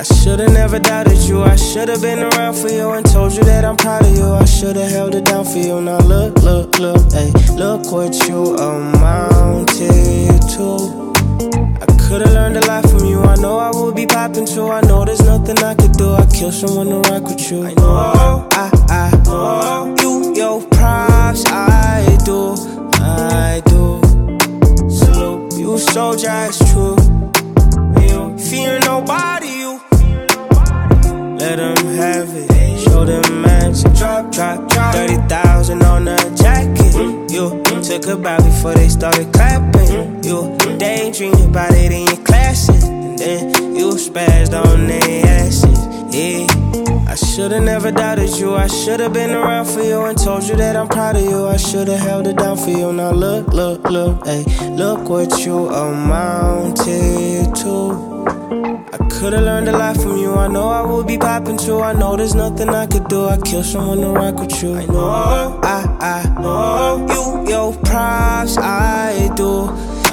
I should've never doubted you. I should've been around for you and told you that I'm proud of you. I should've held it down for you. Now look, ayy, look what you amounted to. I could've learned a lot from you. I know I would be popping too. I know there's nothing I could do. I kill someone to rock with you. I know, I know you, your props, I do. Salute you, soldier, it's true. You fear nobody, you. Let them have it, show them magic. Drop 30,000 on a jacket. You took a bow before they started clapping. You daydream about it in your classes, and then you spazzed on their asses. Yeah, I should've never doubted you. I should've been around for you and told you that I'm proud of you. I should've held it down for you. Now look, ayy, look what you amounted to. I could've learned a lot from you. I know I would be popping too. I know there's nothing I could do. I kill someone to rock with you. I know, I know you, your props, I do.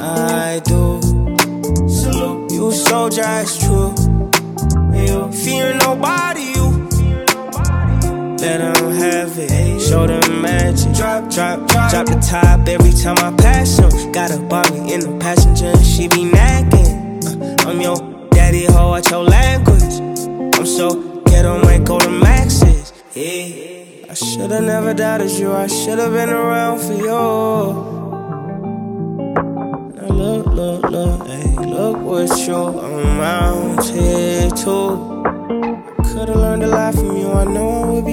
Salute you, soldier, it's true. You fear nobody, you. Let them have it, show them magic. Drop the top every time I pass them. Got a Barbie in the passenger and she be nagging. I'm your daddy hoe at your language. I'm so ghetto, might go to maxes. Yeah, I should've never doubted you. I should've been around for you. Now look, hey, look what you amounted to. Could've learned a lot from you. I know I would be